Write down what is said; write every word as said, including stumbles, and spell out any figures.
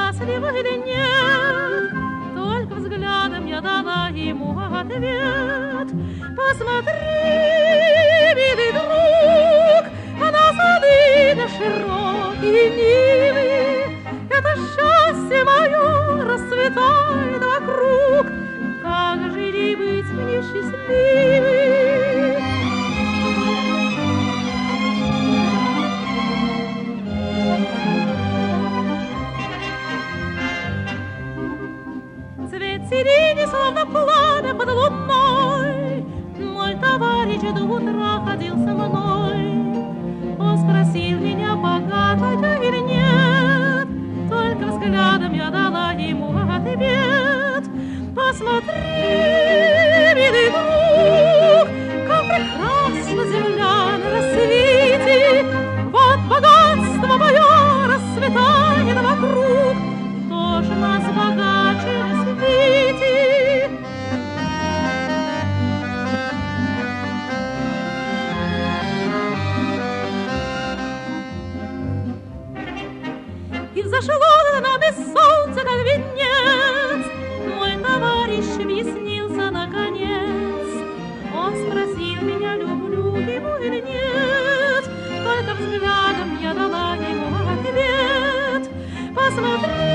счастливый или нет. Только взглядом я дала ему ответ. Посмотри, милый друг, на сады, на широкие нивы. Это счастье мое расцветает вокруг. Как же не быть мне счастливой? Цвет сирени, словно пламя под луной. Мой товарищ до утра ходил со мной. Он спросил меня, богата я или нет. Только взглядом я дала ему ответ. Посмотри, милый друг, как прекрасна земля на рассвете. Вот богатство мое расцветает вокруг. Кто ж нас богаче на свете? И взошло над нами солнце, как венец. Мой товарищ объяснился наконец. Он спросил меня, люблю его или нет. Только взглядом я дала ему ответ. Посмотри,